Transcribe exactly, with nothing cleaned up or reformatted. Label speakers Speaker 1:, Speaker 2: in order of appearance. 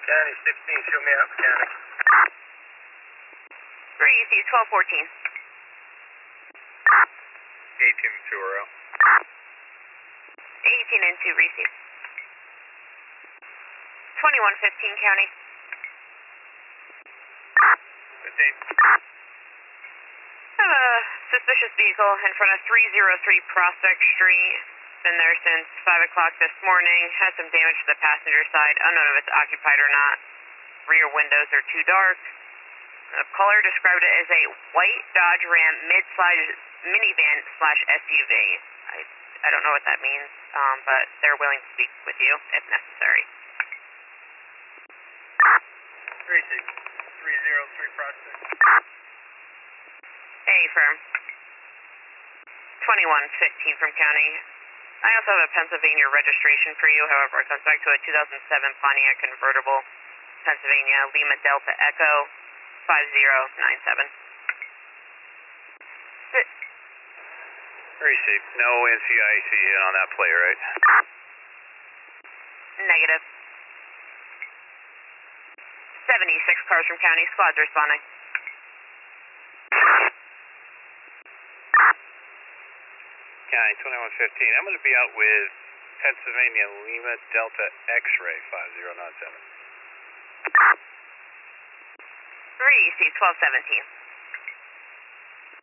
Speaker 1: County sixteen, show me out mechanic.
Speaker 2: three E C twelve fourteen.
Speaker 1: eighteen two zero.
Speaker 2: eighteen and two, receive. twenty-one fifteen, County.
Speaker 1: fifteen.
Speaker 2: Have a suspicious vehicle in front of three oh three Prospect Street. Been there since five o'clock this morning. Has some damage to the passenger side. Unknown if it's occupied or not. Rear windows are too dark. The caller described it as a white Dodge Ram mid-size minivan slash S U V. I, I don't know what that means, um, but they're willing to speak with you if necessary.
Speaker 1: three six three oh three Prospect.
Speaker 2: A firm. twenty-one fifteen from County. I also have a Pennsylvania registration for you, however, it comes back to a two thousand seven Pontiac convertible, Pennsylvania, Lima Delta Echo, five zero nine seven.
Speaker 1: Receive. No N C I C on that plate, right?
Speaker 2: Negative. seventy-six cars from County, squads responding.
Speaker 1: County twenty-one fifteen. I'm going to be out with Pennsylvania Lima Delta X-ray five zero nine seven.
Speaker 2: three E C twelve seventeen.